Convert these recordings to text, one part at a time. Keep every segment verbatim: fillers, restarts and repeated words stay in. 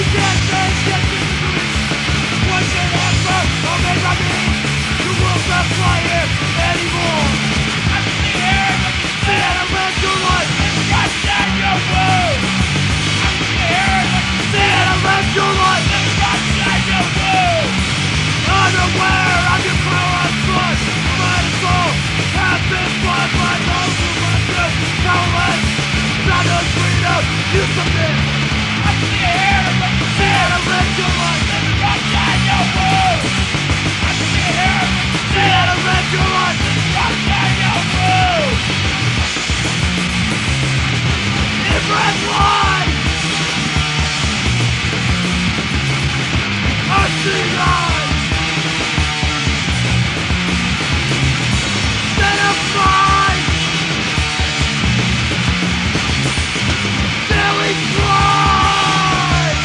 can't change, can't disagree. What should answer, or maybe I mean, the world's not flying anymore. I see the air, but you see how to live your life. Right down your road. I see the air, but you see how to live your life. Right down your road. Unaware of your power and blood, might as well have been blood by those who left you powerless. Not a freedom, you submit. I see the air, but you see how to live your life. Right down your road. I see the air, but you see how to live your life. Right down your road. Different life. I see life. Identified. Daily drive.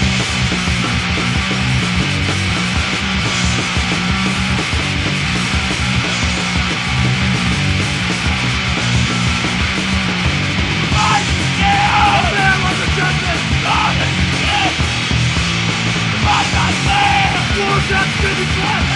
I am there was a justice. God is dead. I'm not there. Wars have been declared.